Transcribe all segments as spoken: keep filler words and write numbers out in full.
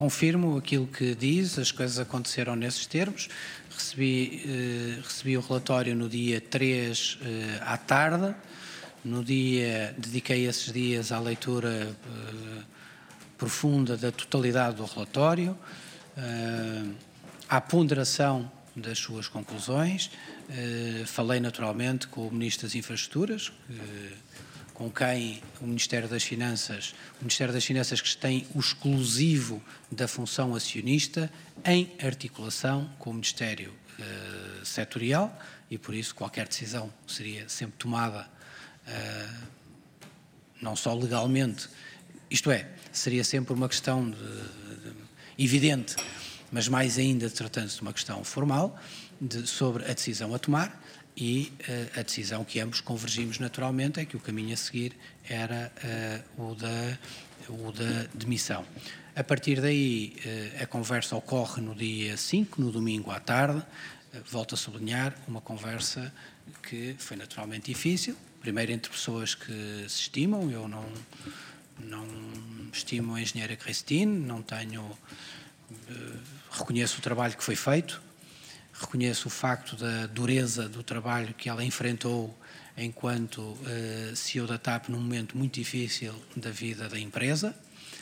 Confirmo aquilo que diz, as coisas aconteceram nesses termos. Recebi, eh, recebi o relatório no dia três eh, à tarde. No dia, dediquei esses dias à leitura eh, profunda da totalidade do relatório, eh, à ponderação das suas conclusões. Eh, falei naturalmente com o Ministro das Infraestruturas, eh, com quem o Ministério das Finanças, o Ministério das Finanças que tem o exclusivo da função acionista, em articulação com o Ministério eh, setorial, e por isso qualquer decisão seria sempre tomada Uh, não só legalmente, isto é, seria sempre uma questão de, de, evidente, mas mais ainda tratando-se de uma questão formal de, sobre a decisão a tomar, e uh, a decisão que ambos convergimos naturalmente é que o caminho a seguir era uh, o, da, o da demissão. A partir daí, uh, a conversa ocorre no dia cinco, no domingo à tarde. Uh, volto a sublinhar uma conversa que foi naturalmente difícil. Primeiro entre pessoas que se estimam, eu não, não estimo a engenheira Cristine, não tenho, uh, reconheço o trabalho que foi feito, reconheço o facto da dureza do trabalho que ela enfrentou enquanto uh, C E O da T A P num momento muito difícil da vida da empresa,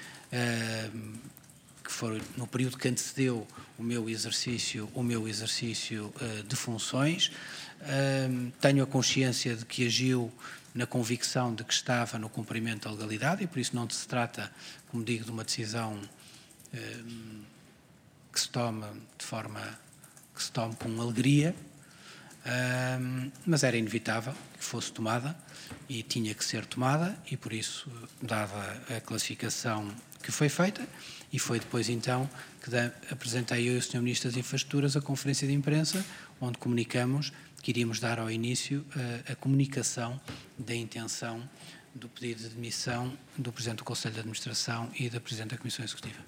uh, que foi no período que antecedeu o meu exercício, o meu exercício uh, de funções. Uh, tenho a consciência de que agiu na convicção de que estava no cumprimento da legalidade e por isso não se trata, como digo, de uma decisão uh, que se toma de forma, que se tome com alegria, uh, mas era inevitável que fosse tomada e tinha que ser tomada e por isso, dada a classificação que foi feita, e foi depois então que da, apresentei eu e o senhor Ministro das Infraestruturas a conferência de imprensa, onde comunicamos que iríamos dar ao início a, a comunicação da intenção do pedido de demissão do Presidente do Conselho de Administração e da Presidente da Comissão Executiva.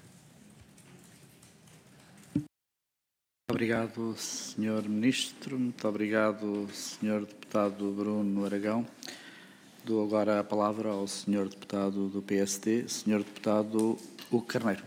Muito obrigado, senhor Ministro. Muito obrigado, senhor Deputado Bruno Aragão. Dou agora a palavra ao senhor Deputado do P S D, senhor Deputado Hugo Carneiro.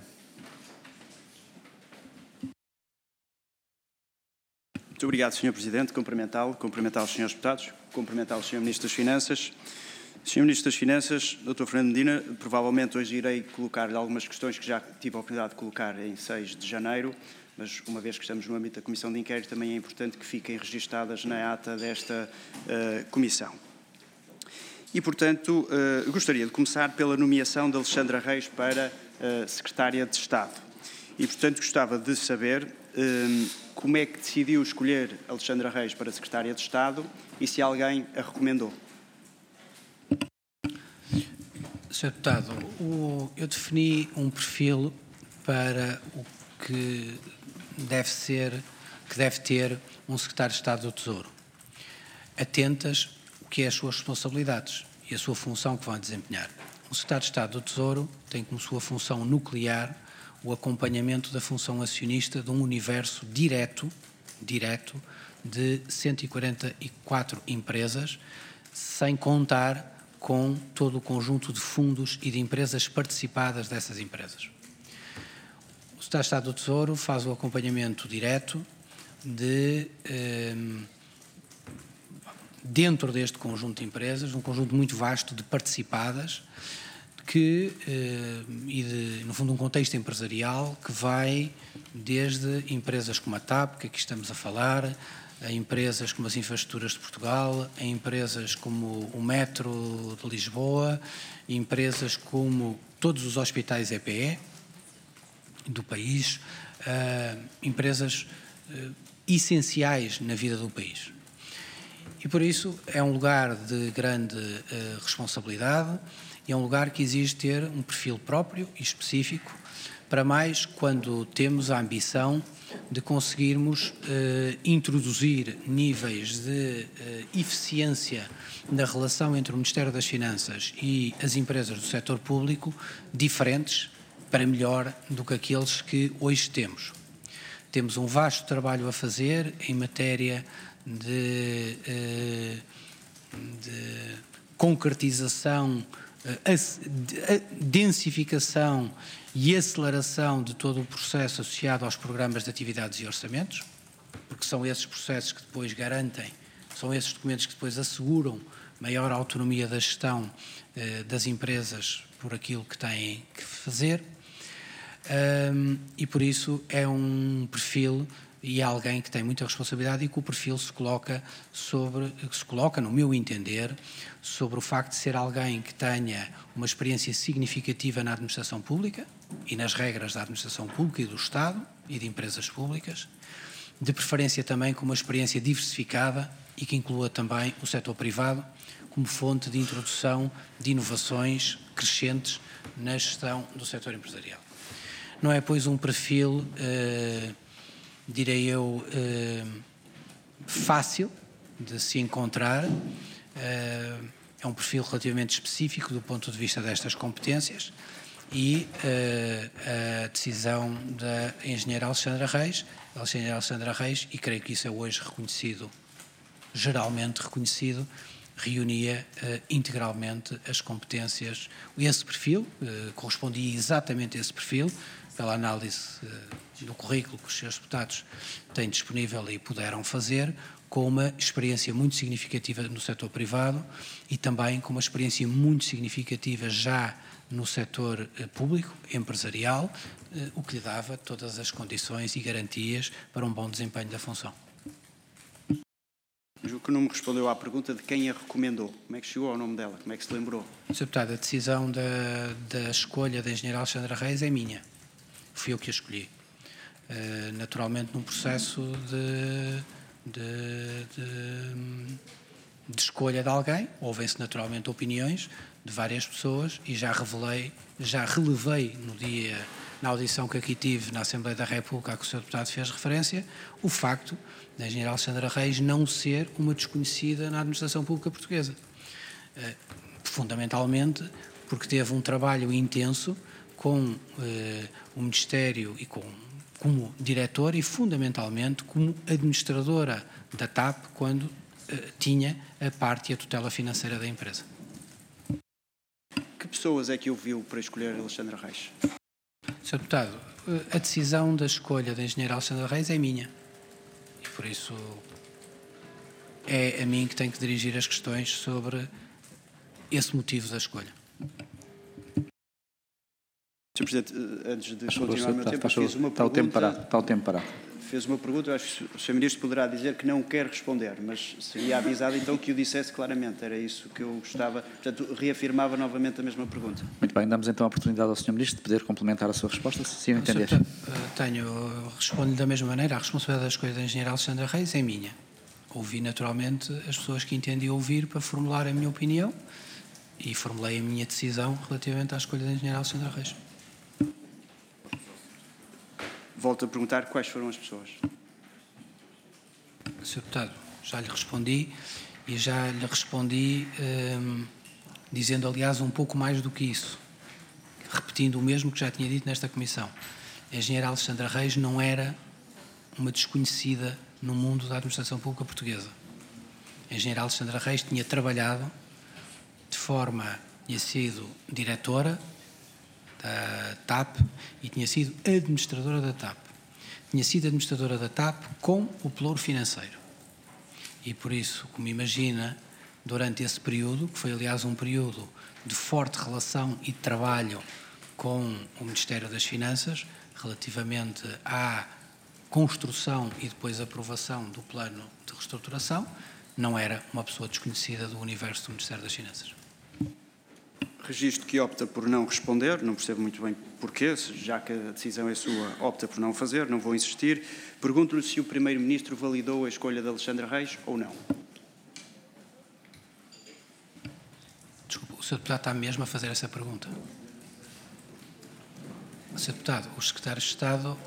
Muito obrigado, senhor Presidente. Cumprimentá-lo, cumprimentar os senhores deputados, cumprimentar o senhor Ministro das Finanças. senhor Ministro das Finanças, doutor Fernando Medina, provavelmente hoje irei colocar-lhe algumas questões que já tive a oportunidade de colocar em seis de janeiro, mas uma vez que estamos no âmbito da Comissão de Inquérito, também é importante que fiquem registadas na ata desta uh, Comissão. E, portanto, uh, gostaria de começar pela nomeação de Alexandra Reis para uh, Secretária de Estado. E, portanto, gostava de saber uh, como é que decidiu escolher Alexandra Reis para Secretária de Estado e se alguém a recomendou. senhor Deputado, o, eu defini um perfil para o que deve ser, que deve ter um Secretário de Estado do Tesouro, atentas o que é as suas responsabilidades e a sua função que vão desempenhar. O Secretário de Estado do Tesouro tem como sua função nuclear o acompanhamento da função acionista de um universo direto, direto de cento e quarenta e quatro empresas, sem contar com todo o conjunto de fundos e de empresas participadas dessas empresas. O Secretário de Estado do Tesouro faz o acompanhamento direto de, eh, dentro deste conjunto de empresas, um conjunto muito vasto de participadas, que, eh, e de, no fundo, um contexto empresarial que vai desde empresas como a T A P, que aqui estamos a falar, a empresas como as Infraestruturas de Portugal, a empresas como o Metro de Lisboa, empresas como todos os hospitais E P E do país, uh, empresas uh, essenciais na vida do país. E por isso é um lugar de grande uh, responsabilidade e é um lugar que exige ter um perfil próprio e específico, para mais quando temos a ambição de conseguirmos uh, introduzir níveis de uh, eficiência na relação entre o Ministério das Finanças e as empresas do setor público diferentes para melhor do que aqueles que hoje temos. Temos um vasto trabalho a fazer em matéria de, uh, de concretização a densificação e aceleração de todo o processo associado aos programas de atividades e orçamentos, porque são esses processos que depois garantem, são esses documentos que depois asseguram maior autonomia da gestão eh, das empresas por aquilo que têm que fazer, um, e por isso é um perfil e é alguém que tem muita responsabilidade e que o perfil se coloca sobre, se coloca, no meu entender, sobre o facto de ser alguém que tenha uma experiência significativa na administração pública e nas regras da administração pública e do Estado e de empresas públicas, de preferência também com uma experiência diversificada e que inclua também o setor privado como fonte de introdução de inovações crescentes na gestão do setor empresarial. Não é, pois, um perfil, eh, direi eu, eh, fácil de se encontrar, eh, é um perfil relativamente específico do ponto de vista destas competências e eh, a decisão da engenheira Alexandra Reis, a engenheira Alexandra Reis, e creio que isso é hoje reconhecido, geralmente reconhecido, reunia uh, integralmente as competências, esse perfil, uh, correspondia exatamente a esse perfil, pela análise uh, do currículo que os senhores deputados têm disponível e puderam fazer, com uma experiência muito significativa no setor privado e também com uma experiência muito significativa já no setor uh, público, empresarial, uh, o que lhe dava todas as condições e garantias para um bom desempenho da função. O que não me respondeu à pergunta de quem a recomendou. Como é que chegou ao nome dela? Como é que se lembrou? senhor Deputado, a decisão da, da escolha da engenheira Alexandra Reis é minha. Fui eu que a escolhi. Uh, naturalmente num processo de, de, de, de escolha de alguém, ouvem-se naturalmente opiniões de várias pessoas e já revelei, já relevei no dia, na audição que aqui tive na Assembleia da República, a que o senhor Deputado fez referência, o facto da engenheira Alexandra Reis não ser uma desconhecida na administração pública portuguesa. Uh, fundamentalmente porque teve um trabalho intenso com uh, o Ministério e com, como diretora e fundamentalmente como administradora da T A P quando uh, tinha a parte e a tutela financeira da empresa. Que pessoas é que ouviu para escolher Alexandra Reis? senhor Deputado, a decisão da escolha da engenheira Alexandra Reis é minha. E por isso é a mim que tenho que dirigir as questões sobre esse motivo da escolha. senhor Presidente, antes de continuar o meu tempo, fiz uma está o tempo parado. Está o tempo parado. Fez uma pergunta, eu acho que o senhor Ministro poderá dizer que não quer responder, mas seria avisado então que o dissesse claramente, era isso que eu gostava, portanto, reafirmava novamente a mesma pergunta. Muito bem, damos então a oportunidade ao senhor Ministro de poder complementar a sua resposta, se assim o entender. Tenho, respondo da mesma maneira, a responsabilidade da escolha da engenheira Alexandra Reis é minha. Ouvi naturalmente as pessoas que entendiam ouvir para formular a minha opinião e formulei a minha decisão relativamente à escolha da engenheira Alexandra Reis. Volto a perguntar quais foram as pessoas. senhor Deputado, já lhe respondi e já lhe respondi hum, dizendo, aliás, um pouco mais do que isso, repetindo o mesmo que já tinha dito nesta comissão. A engenheira Alexandra Reis não era uma desconhecida no mundo da administração pública portuguesa. A engenheira Alexandra Reis tinha trabalhado de forma, tinha sido diretora da T A P e tinha sido administradora da T A P. Tinha sido administradora da T A P com o pelouro financeiro. E por isso, como imagina, durante esse período, que foi aliás um período de forte relação e de trabalho com o Ministério das Finanças, relativamente à construção e depois aprovação do plano de reestruturação, não era uma pessoa desconhecida do universo do Ministério das Finanças. Registro que opta por não responder, não percebo muito bem porquê, já que a decisão é sua, opta por não fazer, não vou insistir. Pergunto-lhe se o Primeiro-Ministro validou a escolha de Alexandra Reis ou não. Desculpa, o senhor Deputado está mesmo a fazer essa pergunta. senhor Deputado, os secretários de Estado,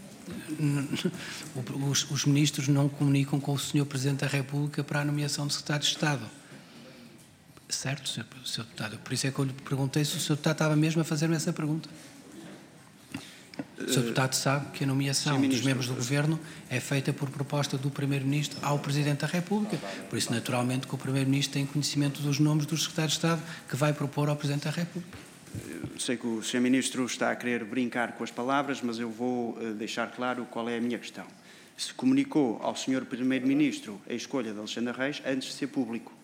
os, os ministros não comunicam com o senhor Presidente da República para a nomeação de secretários de Estado. Certo, senhor, senhor Deputado. Por isso é que eu lhe perguntei se o senhor Deputado estava mesmo a fazer-me essa pergunta. O senhor Deputado sabe que a nomeação dos membros do Governo é feita por proposta do Primeiro-Ministro ao Presidente da República. Por isso, naturalmente, que o Primeiro-Ministro tem conhecimento dos nomes dos Secretários de Estado que vai propor ao Presidente da República. Eu sei que o senhor Ministro está a querer brincar com as palavras, mas eu vou deixar claro qual é a minha questão. Se comunicou ao senhor Primeiro-Ministro a escolha de Alexandre Reis antes de ser público?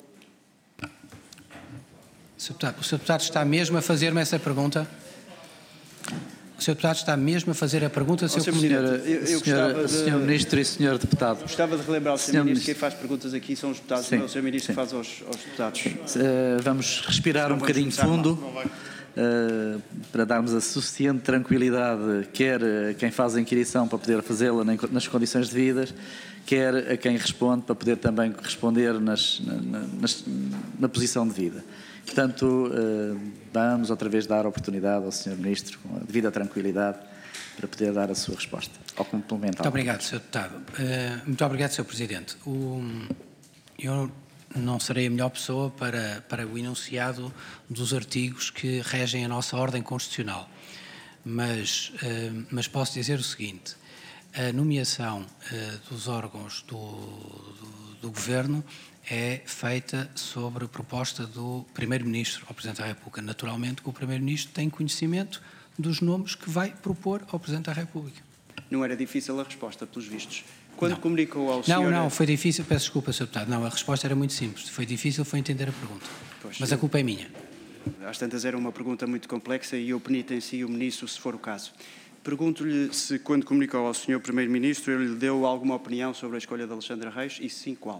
O senhor Deputado, o senhor Deputado está mesmo a fazer-me essa pergunta? O senhor Deputado está mesmo a fazer a pergunta, senhor Presidente. Eu, eu senhor, de... senhor Ministro e senhor Deputado. Gostava de relembrar ao senhor Ministro que quem faz perguntas aqui são os deputados, sim, não é o senhor Ministro sim. que faz aos, aos deputados. Uh, vamos respirar um bocadinho fundo uh, para darmos a suficiente tranquilidade, quer a quem faz a inquirição para poder fazê-la nas condições devidas, quer a quem responde para poder também responder nas, na, nas, na posição devida. Portanto, vamos outra vez dar a oportunidade ao senhor Ministro, com a devida tranquilidade, para poder dar a sua resposta, ao complementar. Muito obrigado, senhor Deputado. Muito obrigado, senhor Presidente. O, eu não serei a melhor pessoa para, para o enunciado dos artigos que regem a nossa ordem constitucional, mas, mas posso dizer o seguinte: a nomeação dos órgãos do, do, do Governo é feita sobre a proposta do Primeiro-Ministro ao Presidente da República. Naturalmente que o Primeiro-Ministro tem conhecimento dos nomes que vai propor ao Presidente da República. Não era difícil a resposta, pelos vistos. Quando não. comunicou ao senhor... Não, não, foi difícil, peço desculpa, senhor Deputado. Não, a resposta era muito simples. Foi difícil, foi entender a pergunta. Pois, Mas a culpa é minha. Às tantas era uma pergunta muito complexa e eu penitencio o Ministro, se for o caso. Pergunto-lhe se, quando comunicou ao senhor Primeiro-Ministro, ele lhe deu alguma opinião sobre a escolha de Alexandre Reis e, sim, qual?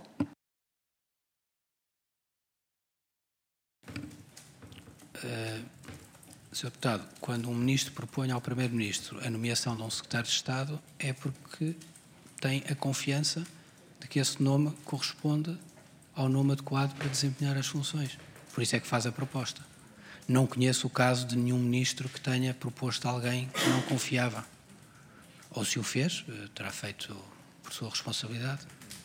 Uh, senhor Deputado, quando um Ministro propõe ao Primeiro-Ministro a nomeação de um Secretário de Estado é porque tem a confiança de que esse nome corresponde ao nome adequado para desempenhar as funções. Por isso é que faz a proposta. Não conheço o caso de nenhum Ministro que tenha proposto alguém que não confiava. Ou se o fez, terá feito por sua responsabilidade.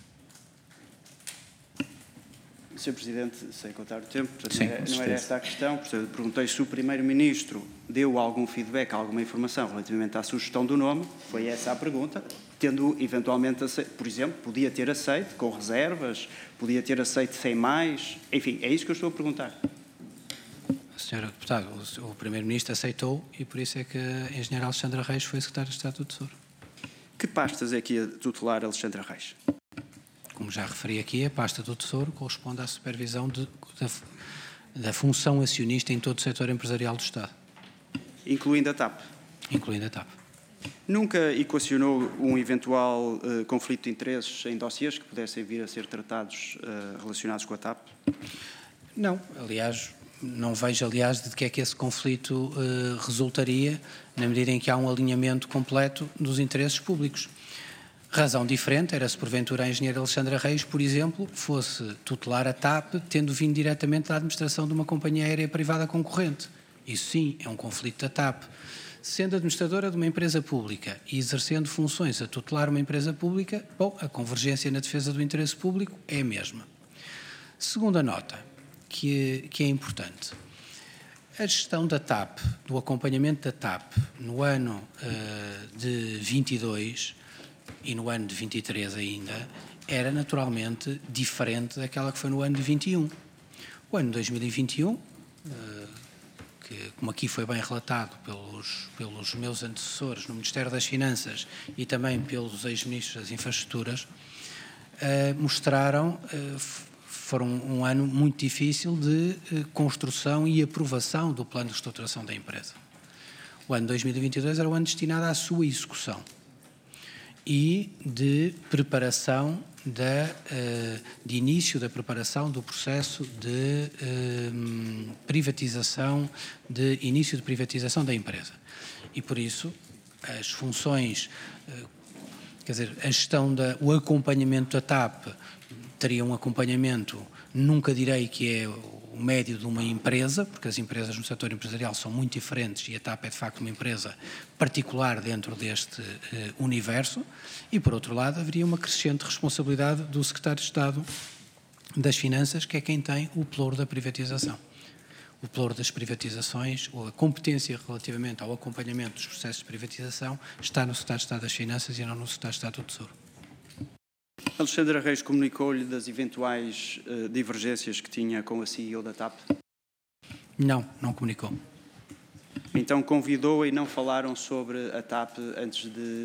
senhor Presidente, sem contar o tempo, portanto, Sim, não, é, não era esta a questão. Portanto, perguntei se o Primeiro-Ministro deu algum feedback, alguma informação relativamente à sugestão do nome. Foi essa a pergunta. Tendo eventualmente aceito, por exemplo, podia ter aceito com reservas, podia ter aceito sem mais. Enfim, é isso que eu estou a perguntar. senhor Deputado, o, o Primeiro-Ministro aceitou e por isso é que a engenheira Alexandra Reis foi Secretária de Estado do Tesouro. Que pastas é que ia tutelar Alexandra Reis? Como já referi aqui, a pasta do Tesouro corresponde à supervisão de, da, da função acionista em todo o setor empresarial do Estado. Incluindo a TAP? Incluindo a TAP. Nunca equacionou um eventual uh, conflito de interesses em dossiês que pudessem vir a ser tratados uh, relacionados com a TAP? Não, aliás, não vejo, aliás, de que é que esse conflito uh, resultaria, na medida em que há um alinhamento completo dos interesses públicos. Razão diferente era se porventura a engenheira Alexandra Reis, por exemplo, fosse tutelar a TAP, tendo vindo diretamente da administração de uma companhia aérea privada concorrente. Isso sim, é um conflito da TAP. Sendo administradora de uma empresa pública e exercendo funções a tutelar uma empresa pública, bom, a convergência na defesa do interesse público é a mesma. Segunda nota, que, que é importante. A gestão da TAP, do acompanhamento da TAP, no ano uh, de vinte e dois e no ano de vinte e três ainda, era naturalmente diferente daquela que foi no ano de vinte e um. O ano de dois mil e vinte e um, uh, que, como aqui foi bem relatado pelos, pelos meus antecessores no Ministério das Finanças e também pelos ex-ministros das Infraestruturas, uh, mostraram, uh, foram um ano muito difícil de uh, construção e aprovação do plano de reestruturação da empresa. O ano de dois mil e vinte e dois era o ano destinado à sua execução e de preparação da, de início da preparação do processo de privatização, de início de privatização da empresa. E por isso as funções, quer dizer, a gestão, da, o acompanhamento da TAP teria um acompanhamento, nunca direi que é o médio de uma empresa, porque as empresas no setor empresarial são muito diferentes e a TAP é de facto uma empresa particular dentro deste uh, universo, e por outro lado haveria uma crescente responsabilidade do Secretário de Estado das Finanças, que é quem tem o pelouro da privatização. o pelouro das privatizações, ou a competência relativamente ao acompanhamento dos processos de privatização, está no Secretário de Estado das Finanças e não no Secretário de Estado do Tesouro. Alexandra Reis comunicou-lhe das eventuais uh, divergências que tinha com a C E O da TAP? Não, não comunicou. Então convidou-a e não falaram sobre a TAP antes de